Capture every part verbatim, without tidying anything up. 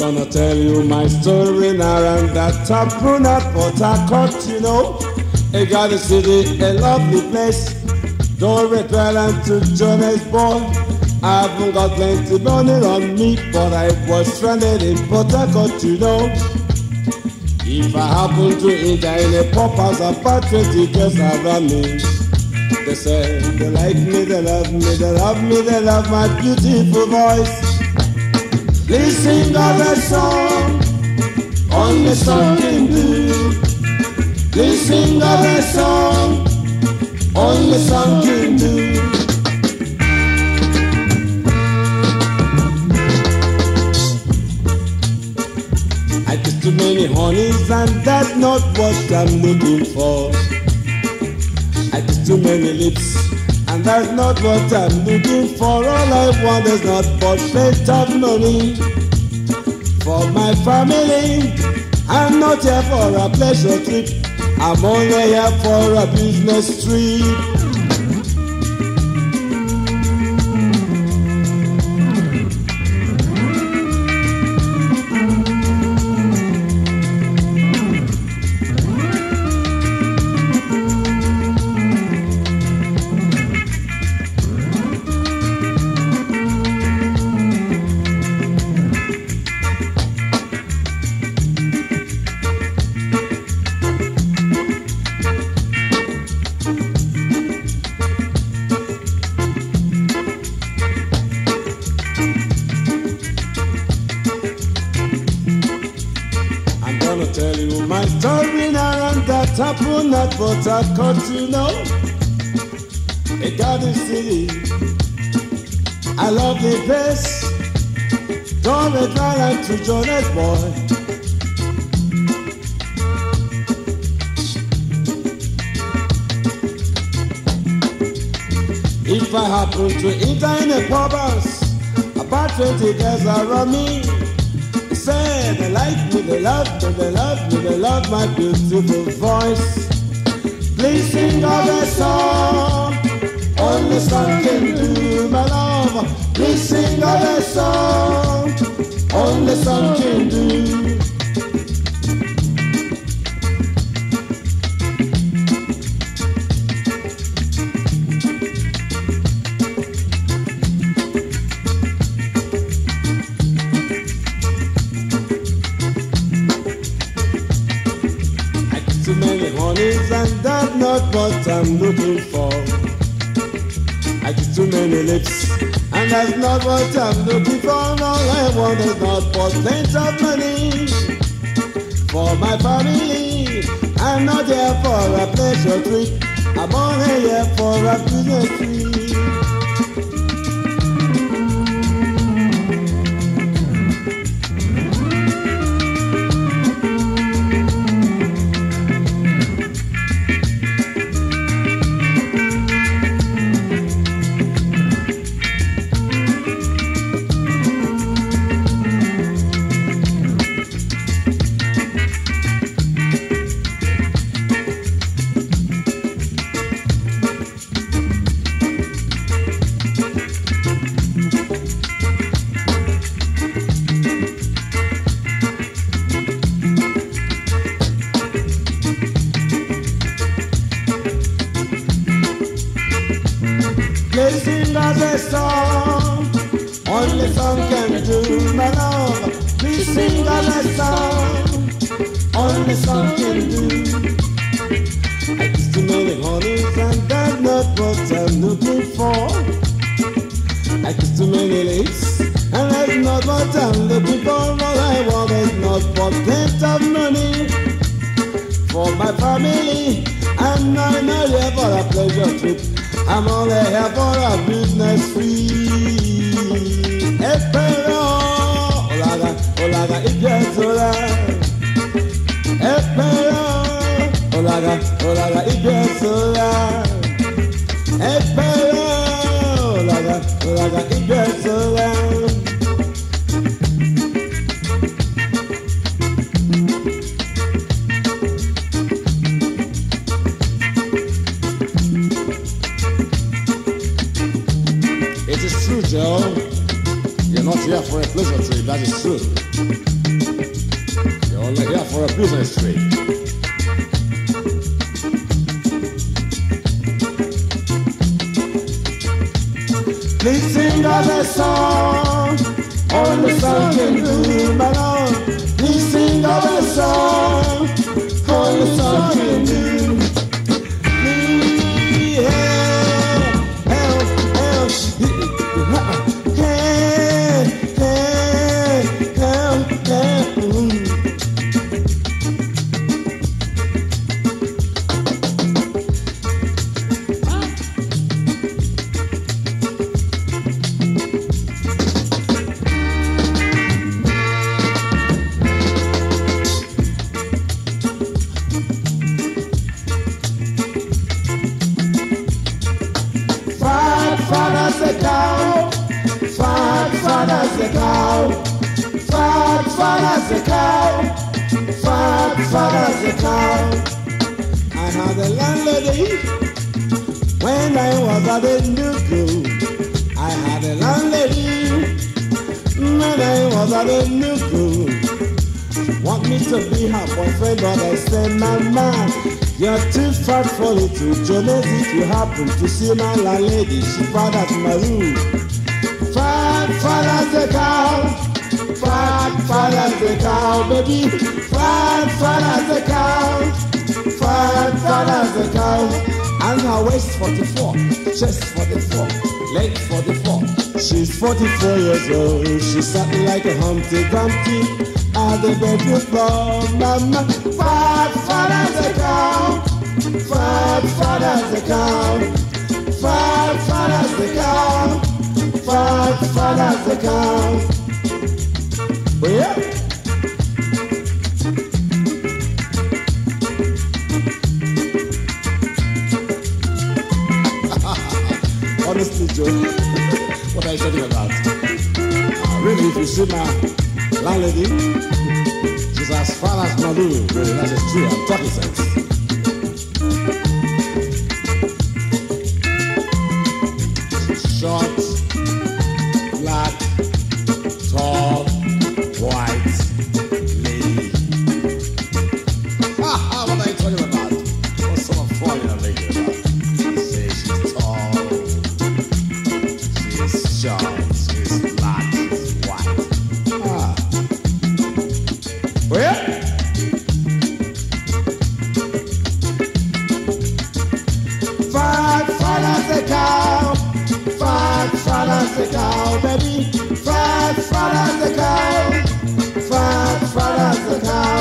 gonna tell you my story now, and that taproom at Port Harcourt, you know. I got a city, a lovely place. Don't regret and to Johannesburg. I haven't got plenty money on me, but I was stranded in Port Harcourt, you know. If I happen to enter in a pop house about twenty girls around me, they say they like me, they love me, they love me, they love my beautiful voice. Please sing other song, only song can do. Please sing other song, only song can do. I kiss too many honeys and that's not what I'm looking for. I kiss too many lips and that's not what I'm looking for. All I want is not but plenty of money for my family. I'm not here for a pleasure trip, I'm only here for a business trip. Tell you my story now, and that happened not Port Harcourt, you know. A garden city, I love the place. Don't reply like to Johannesburg. If I happen to enter in a pub house, about twenty girls around me, say they like me, they love me, they love me, they love my beautiful voice. Please sing other song, only song can do, my love. Please sing other song, only song can do. Too many honeys and that's not what I'm looking for. I get too many lips and that's not what I'm looking for. All I want is not but plenty of money for my family. I'm not here for a pleasure trip, I'm only here for a business trip. Please sing other song, only song can do, my love. Please sing other song, only song can do. I kiss too many honeys and that's not what I'm looking for. I kiss too many lips and that's not what I'm looking for. All I want is not but plenty of money for my family. I'm not here for a pleasure trip, I'm only here for a business free. Espero, olaga, olaga, igezola. Espero, olaga, olaga, igezola. Espero, olaga, olaga, igezola. It is true, Joe. You're not here for a pleasure trip, that is true. Only here for a business trip. Please sing us a song, only song can do, my Lord. Please sing us a song, only song can do. Please help, help, help, help, help, help, help. I had a landlady when I was at the new school. I had a landlady when I was at the new school. Want me to be her boyfriend, but I said, my man, you're too fat for little Jonas. If you happen to see my landlady, she fat as my room. Fat, fat as a cow. Fat, fat as a cow, baby. Fat, fat as a cow. Fat, fat as a cow. And her waist forty-four, chest forty-four, leg forty-four. She's forty-four years old. She's something like a Humpty Dumpty at the bedroom floor. Mama, fat, fat as a cow. Fat, fat as a cow. Fat, fat as a cow. Fat, fat as a cow. Oh, yeah. Honestly, Joe, what are you talking about? Uh, really, if you see my landlady, she's as far as Malu. Really, that is true. I'm talking sense. Short, black, tall, white, lady. Ah, what are you talking about? What sort of fun are you making about? Say she's tall, she's short, she's black, she's white. Ah. Oh yeah? Fat, fat as a cow. Fat, fat as a cow, baby. Fat, fat as a cow. Fat, fat as a cow.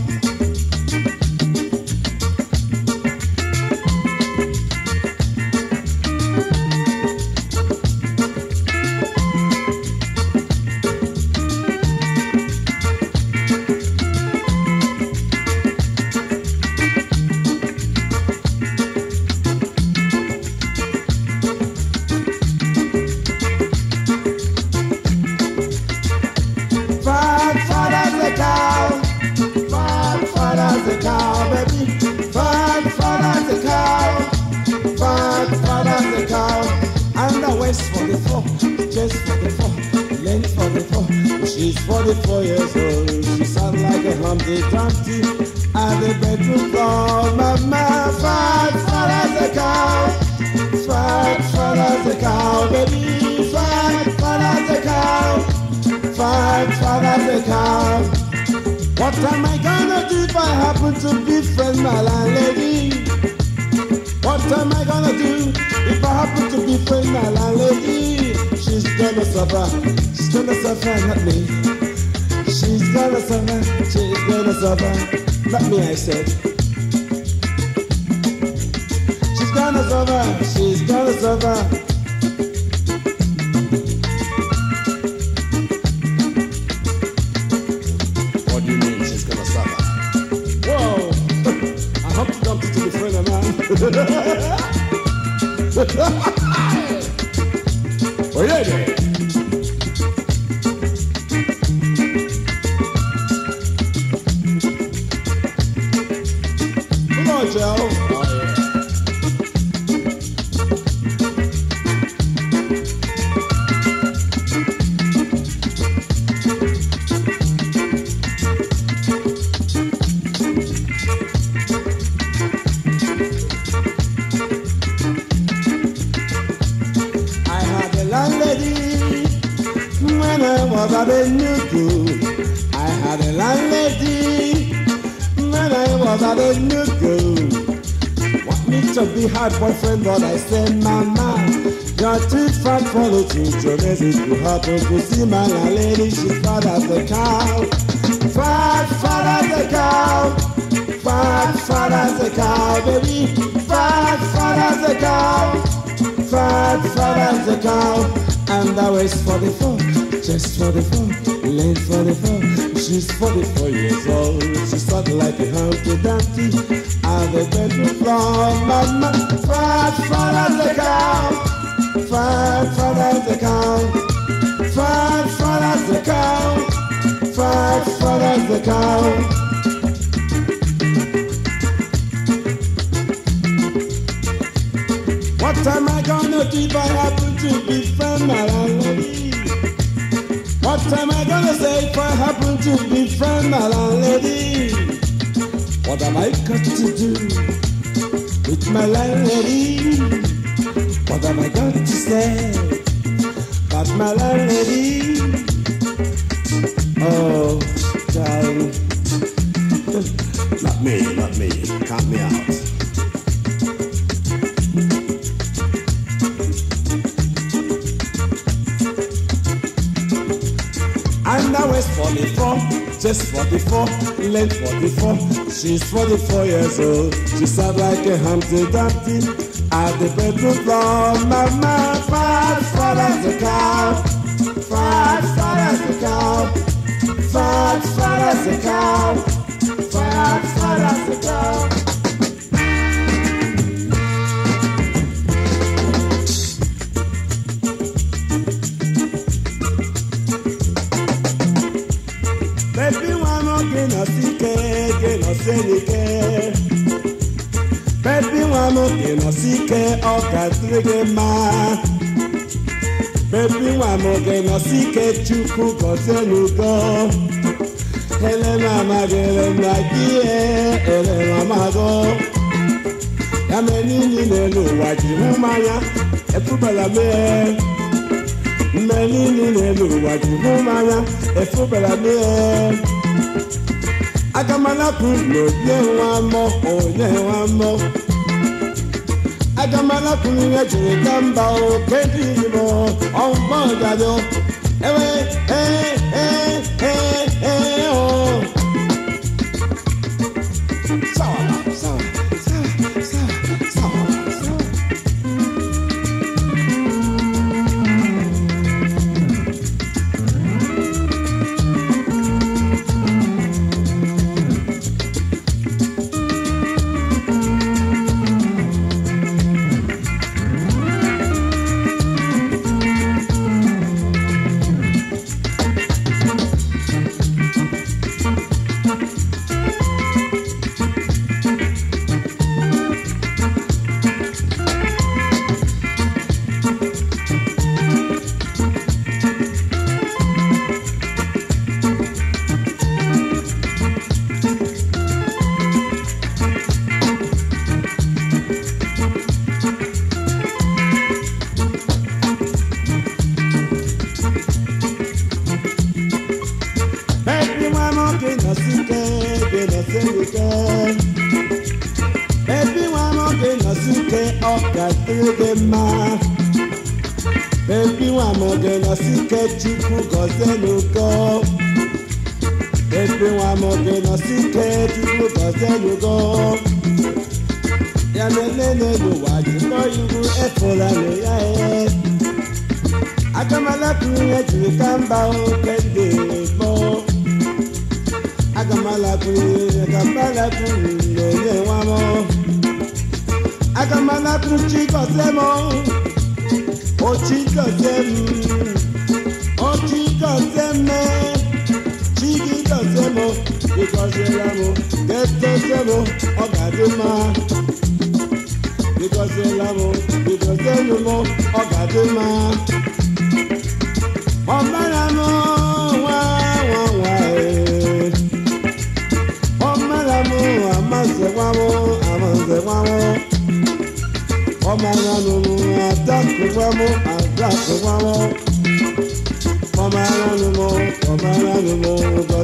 Fat, fat as a cow. Fat, fat as a cow, baby. Fat, fat as a cow. Fat, fat as a cow. And the waist forty-four, chest forty-four, length forty-four. She's forty-four years old. She sounds like a Humpty Dumpty at the bedroom floor. Mama, fat, fat as a cow. Fat, fat as a cow, baby. Fat, fat as a cow. Fat, fat as a cow. What am I gonna do if I happen to befriend my landlady? What am I gonna do if I happen to befriend my landlady? She's gonna suffer, she's gonna suffer, not me. She's gonna suffer, she's gonna suffer, not me, I said. She's gonna suffer, she's gonna suffer. What do you mean she's gonna suffer? Whoa! I hope you don't to be friend of mine. Oh yeah, yeah. Come on, Joe. Oh, yeah. Enugu. I had a landlady when I was at Enugu. Want me to be her boyfriend, but I said, Mama, you're too fat for the future. This is too hard to see my landlady. She's fat as a cow. Fat, fat as a cow. Fat, fat as a cow, baby. Fat, fat as a cow. Fat, fat as a cow. And I was forty-four, just forty-four, late forty-four. She's forty-four years old. She's sort like a Humpty Dumpty on the bedroom floor. Mama, fat, fat as a cow. Fat, fat as a cow. Fat, fat as a cow. Fat, fat as a cow. What am I gonna do if I happen to befriend my landlady? What am I gonna say if I happen to befriend my landlady? What am I got to do with my landlady? What am I got to say about my landlady? Oh, darling. Not me, not me. Count me out. And I was forty-four, just forty-four, late forty-four. She's forty-four years old. She sounds like a Humpty Dumpty at the bedroom floor. Mama, fat, fat as a cow. Fat, fat as a cow. Fat, fat as a cow. Fat, fat as a cow. Baby, one more game of sike, game of senike. Baby, one more game of sike, oka trege ma. Baby, one more game of sike, chuku gosenugo. Ele mama gele nagie, ele mama go. Yameni ni nelu wajibu maya, efubala me. Many nínú wajibu maya efubala mi e agamalaku lo ye wa mo o ye wa mo agamalaku ni eje gamba o kedi mo o mo dado ewe eh eh eh eh o sawa sawa sawa sawa sawa. Baby, one more game of sike, oka trege ma. Baby, one more game of sike, chuku gosenugo. Baby, one more game of sike, chuku gosenugo. Yamelele lu wajibu yugu efola le ya e. Agamalaku eji kamba o kende bo. Agamalaku, agamalaku, loye wamo. Agamalaku chico semo, o chico sem, o chico seme, chiquito semo, because you lamo, get to semo, o gaduma, because you lamo, because you lamo, o gaduma, o malamo, wa wa wa. Amaze wamo, amaze wamo. Omananu adaku wamo, adaku wamo. Omananu, omananu.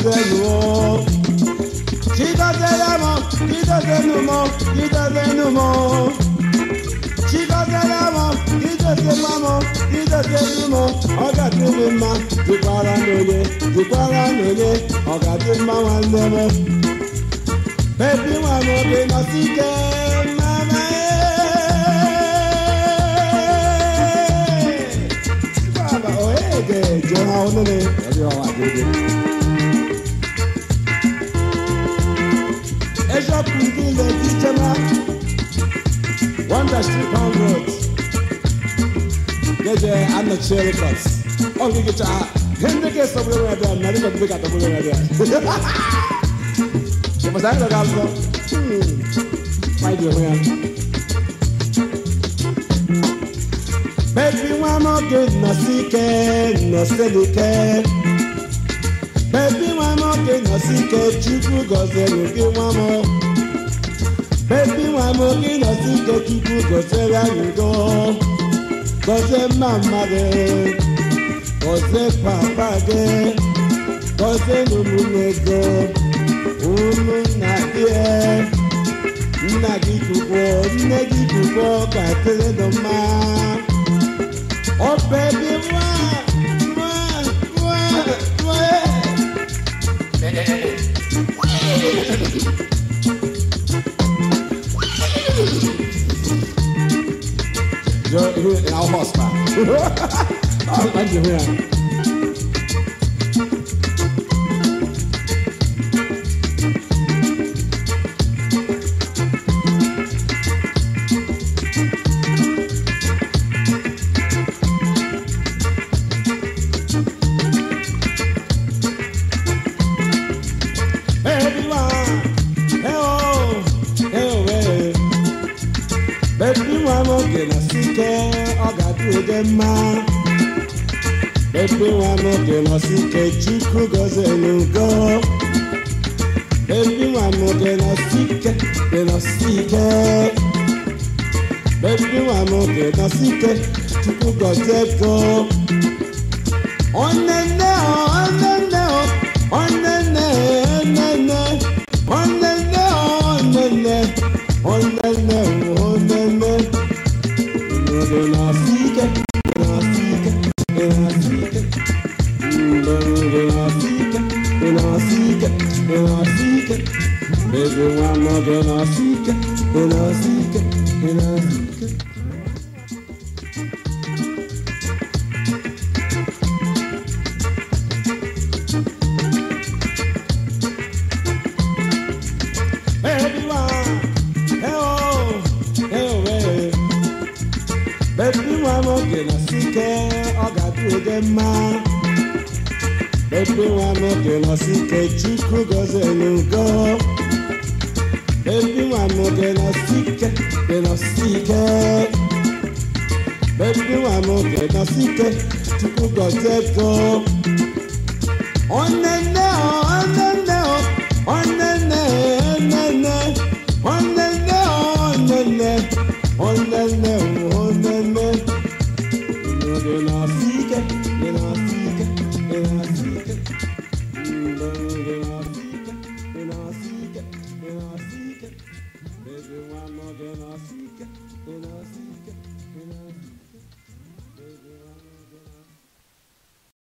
Gozenu. Chigozelamo, Chigozenumo, Chigozenumo. Chigozelamo, Chigozelamo, Chigozenumo. Ogadimma, Dikwara noye, Dikwara noye, Ogadimma wanemo. Baby wamo be nasike, mama eh. Baba oege, Joha onene, ebi wa dede. Ejo pundi le kitema, Wonder Street Pound Road. Geje anna cherry cuts. Ongi kita, hindi ke sabule wa dia, nari ko bika tabule wa dia. Mas ainda dá para vai de manhã. Baby, one more good, no secret, no secret. Baby, one more good, no secret. You go say you give one more. Baby, one more good, no secret. You go say where you go. Go say mama de, go say papa de, go say no munego. Unu nagie, nagi kubo, nagi kubo, katele doma. Oh baby, wah, wah, wah, wah. You're here in our hospital. Oh, thank you, man. Baby, one more girl, I see Chuku goes and go. Baby, one more girl, I see then I see Baby, one more girl, I see Chuku goes and go. On the nail, on the nail, on the nail, on the nail, on the nail, on the nail, on the nail, on the nail, on the nail. Baby, one more girl, I seek it, and I seek it, and I seek it. Baby, one, hey oh, hey oh, hey. Baby, one more girl, I seek it, I got to get mine. Baby, one more girl, I seek it, Chuku goes and go. Baby, one more girl, I seek it, then I seek it. Baby, one more girl, I seek it, to go get go. On the nail, on the nail, on the nail, on the nail, on the nail, on the nail, on the nail. Then I seek it, then I seek it, then I seek it. Then I seek it, then I seek it, then I seek it. Baby, one more, then I seek it, then I seek it, then I seek it.